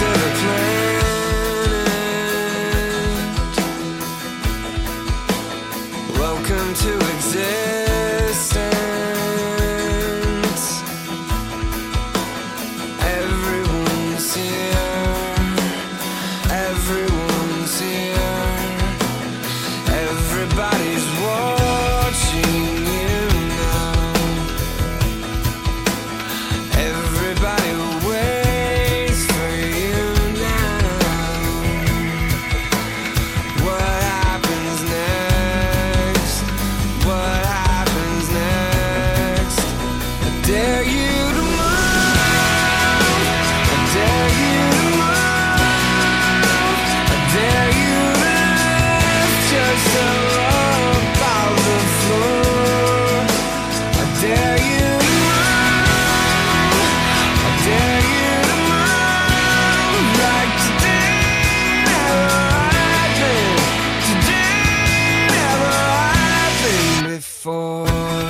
to the planet. Welcome to existence. Everyone's here. Everyone's here. Everybody's watching you now. Everybody waits for you now. What happens next? What happens next? I dare you to move. I dare you to move. I dare you to lift yourself up off the floor. I dare you to move. I dare you to move like today never happened. Today never happened before.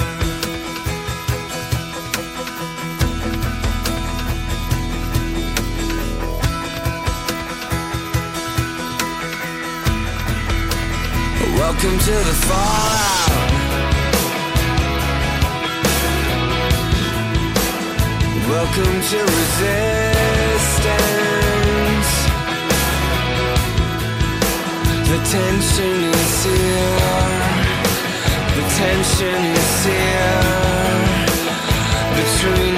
Welcome to the fallout. Welcome to resistance. The tension is here. The tension is here between